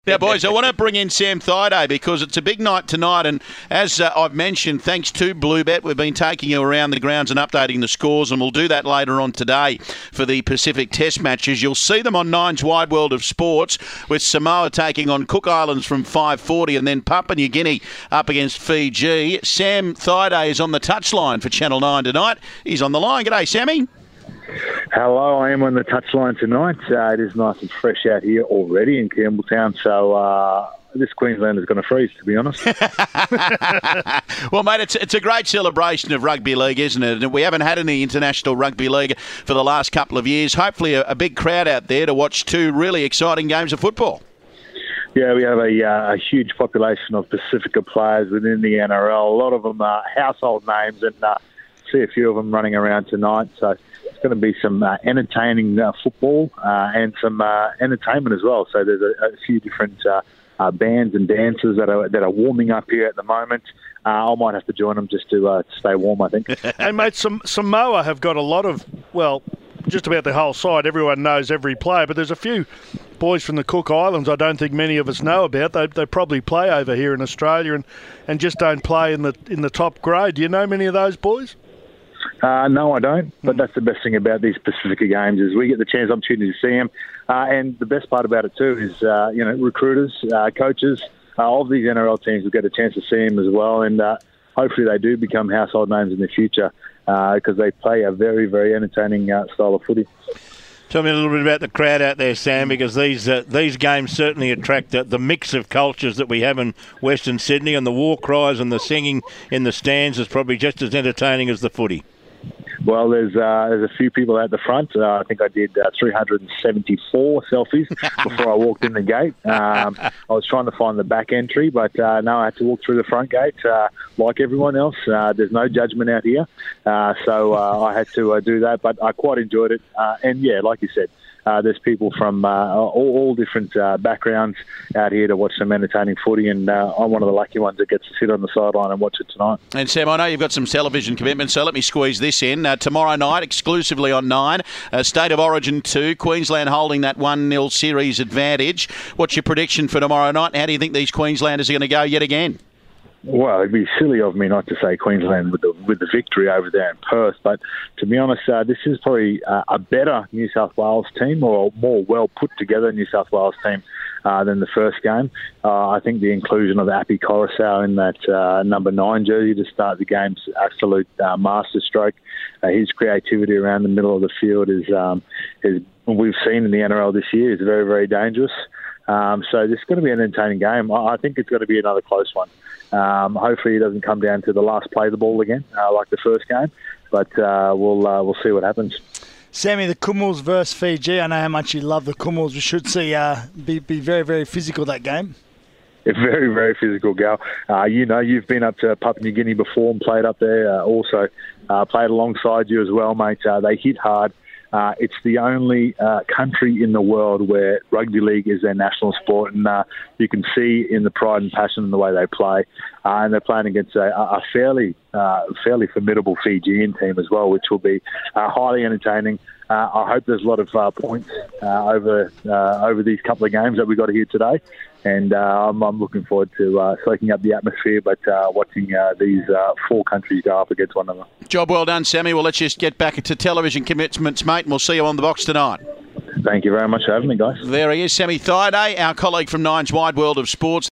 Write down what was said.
Now, boys, I want to bring in Sam Thaiday because it's a big night tonight, and as I've mentioned, thanks to Bluebet, we've been taking you around the grounds and updating the scores, and we'll do that later on today for the Pacific Test matches. You'll see them on Nine's Wide World of Sports, with Samoa taking on Cook Islands from 5:40, and then Papua New Guinea up against Fiji. Sam Thaiday is on the touchline for Channel 9 tonight. He's on the line. G'day, Sammy. Hello, I am on the touchline tonight. It is nice and fresh out here already in Campbelltown, so this Queensland is going to freeze, to be honest. Well, mate, it's a great celebration of rugby league, isn't it? We haven't had any international rugby league for the last couple of years. Hopefully a big crowd out there to watch two really exciting games of football. Yeah, we have a huge population of Pacifica players within the NRL. A lot of them are household names, and see a few of them running around tonight, so it's going to be some entertaining football and some entertainment as well. So there's a few different bands and dancers that are warming up here at the moment. I might have to join them just to stay warm, I think. Hey, mate, Samoa have got a lot of, well, just about the whole side. Everyone knows every player, but there's a few boys from the Cook Islands I don't think many of us know about. They probably play over here in Australia and just don't play in the top grade. Do you know many of those boys? No, I don't. But that's the best thing about these Pacifica games is we get the opportunity to see them. And the best part about it too is, recruiters, coaches of these NRL teams will get a chance to see them as well. And hopefully they do become household names in the future because they play a very, very entertaining style of footy. Tell me a little bit about the crowd out there, Sam, because these games certainly attract the mix of cultures that we have in Western Sydney, and the war cries and the singing in the stands is probably just as entertaining as the footy. Well, there's a few people at the front. I think I did 374 selfies before I walked in the gate. I was trying to find the back entry, but no, I had to walk through the front gate like everyone else. There's no judgment out here, so I had to do that. But I quite enjoyed it. And yeah, like you said, there's people from all different backgrounds out here to watch some entertaining footy, and I'm one of the lucky ones that gets to sit on the sideline and watch it tonight. And Sam, I know you've got some television commitments, so let me squeeze this in. Tomorrow night, exclusively on 9, State of Origin 2, Queensland holding that 1-0 series advantage. What's your prediction for tomorrow night? How do you think these Queenslanders are going to go yet again? Well, it'd be silly of me not to say Queensland with the victory over there in Perth, but to be honest, this is probably a better New South Wales team, or a more well put together New South Wales team than the first game. I think the inclusion of Api Coruscant in that number 9 jersey to start the game's absolute masterstroke. His creativity around the middle of the field is we've seen in the NRL this year, is very, very dangerous. So this is going to be an entertaining game. I think it's going to be another close one. Hopefully it doesn't come down to the last play of the ball again, like the first game. But we'll see what happens. Sammy, the Kumals versus Fiji. I know how much you love the Kumals. We should see be very, very physical that game. A very, very physical, Gal. You've been up to Papua New Guinea before and played up there. Also played alongside you as well, mate. They hit hard. It's the only country in the world where rugby league is their national sport, and you can see in the pride and passion in the way they play. And they're playing against a fairly formidable Fijian team as well, which will be highly entertaining. I hope there's a lot of points over these couple of games that we got here today, and I'm looking forward to soaking up the atmosphere, but watching these 4 countries go up against one another. Job well done, Sammy. Well, let's just get back to television commitments, mate, and we'll see you on the box tonight. Thank you very much for having me, guys. There he is, Sammy Thaiday, our colleague from Nine's Wide World of Sports.